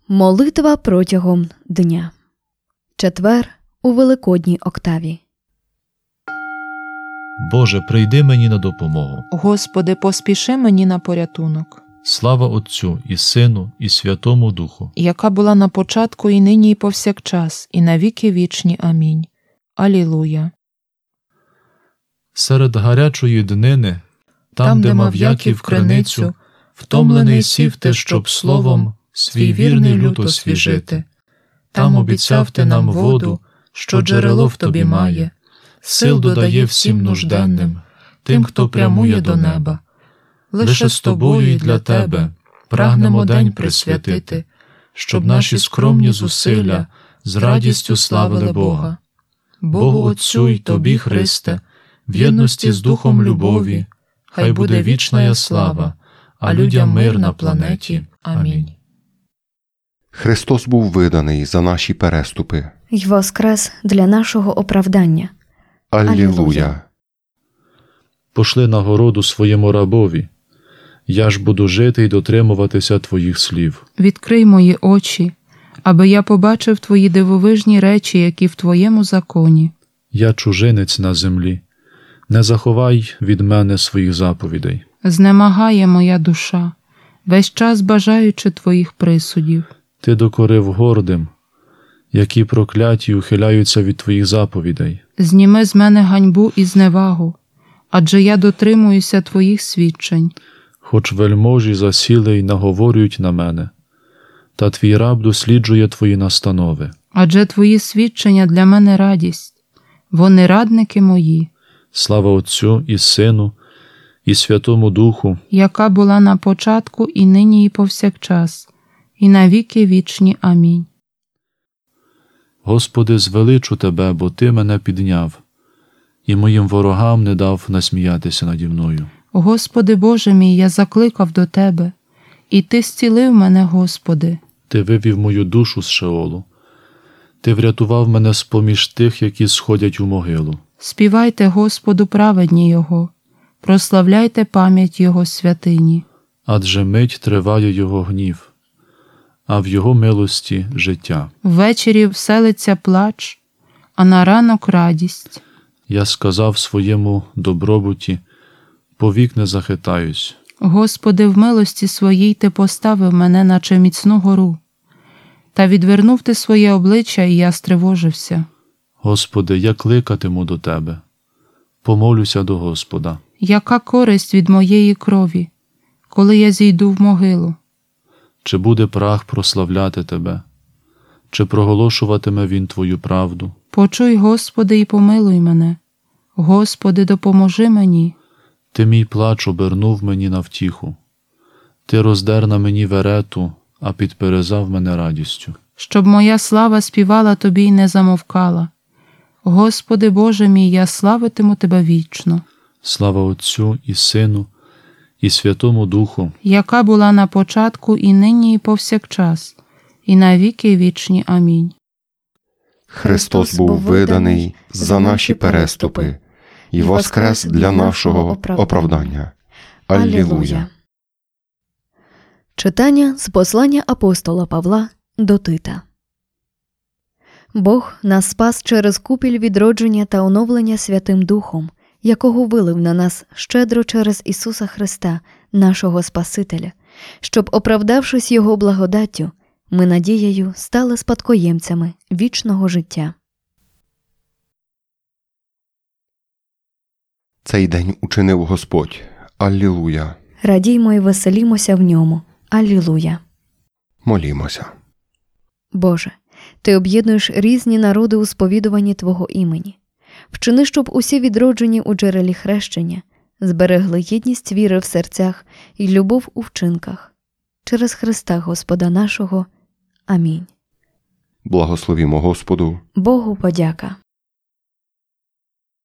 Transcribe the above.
Молитва протягом дня. Четвер у Великодній октаві. Боже, прийди мені на допомогу. Господи, поспіши мені на порятунок. Слава Отцю і Сину, і Святому Духу. Яка була на початку, і нині, і повсякчас, і на віки вічні. Амінь. Алілуя. Серед гарячої днини, там, де мав Яків криницю, втомлений сів ти, щоб словом свій вірний люд освіжити. Там обіцяв ти нам воду, що джерело в тобі має, сил додає всім нужденним, тим, хто прямує до неба. Лише з тобою і для тебе прагнемо день присвятити, щоб наші скромні зусилля з радістю славили Бога. Богу Отцю й тобі, Христе, в єдності з Духом любові, хай буде вічна слава, а людям мир на планеті. Амінь. Христос був виданий за наші переступи. й воскрес для нашого оправдання. Алілуя! Пошли нагороду своєму рабові, я ж буду жити й дотримуватися твоїх слів. Відкрий мої очі, аби я побачив твої дивовижні речі, які в твоєму законі. Я чужинець на землі, не заховай від мене своїх заповідей. Знемагає моя душа, весь час бажаючи твоїх присудів. Ти докорив гордим, які прокляті ухиляються від твоїх заповідей. Зніми з мене ганьбу і зневагу, адже я дотримуюся твоїх свідчень. Хоч вельможі засіли й наговорюють на мене, та твій раб досліджує твої настанови. Адже твої свідчення для мене радість, вони радники мої. Слава Отцю і Сину, і Святому Духу, яка була на початку, і нині, і повсякчас, і на віки вічні. Амінь. Господи, звеличу Тебе, бо Ти мене підняв, і моїм ворогам не дав насміятися наді мною. Господи Боже мій, я закликав до Тебе, і Ти зцілив мене, Господи. Ти вивів мою душу з Шеолу. Ти врятував мене з-поміж тих, які сходять у могилу. Співайте Господу праведні Його, прославляйте пам'ять Його святині. Адже мить триває Його гнів, а в Його милості життя. Ввечері вселиться плач, а на ранок радість. Я сказав своєму добробуті, повік не захитаюсь. Господи, в милості своїй Ти поставив мене, наче міцну гору, та відвернув Ти своє обличчя, і я стривожився. Господи, я кликатиму до Тебе, помолюся до Господа. Яка користь від моєї крові, коли я зійду в могилу? Чи буде прах прославляти Тебе? Чи проголошуватиме він Твою правду? Почуй, Господи, і помилуй мене. Господи, допоможи мені. Ти мій плач обернув мені на втіху. Ти роздер на мені верету, а підперезав мене радістю. Щоб моя слава співала Тобі й не замовкала. Господи Боже мій, я славитиму Тебе вічно. Слава Отцю і Сину, і Святому Духу, яка була на початку, і нині, і повсякчас, і на віки вічні. Амінь. Христос був виданий за наші переступи і воскрес для нашого оправдання. Алілуя! Читання з послання апостола Павла до Тита. Бог нас спас через купіль відродження та оновлення Святим Духом, якого вилив на нас щедро через Ісуса Христа, нашого Спасителя, щоб, оправдавшись Його благодаттю, ми надією стали спадкоємцями вічного життя. Цей день учинив Господь. Алілуя! Радіймо і веселімося в ньому. Алілуя! Молімося. Боже, Ти об'єднуєш різні народи у сповідуванні Твого імені. Вчини, щоб усі відроджені у джерелі хрещення зберегли єдність віри в серцях і любов у вчинках. Через Христа Господа нашого. Амінь. Благословімо Господу. Богу подяка.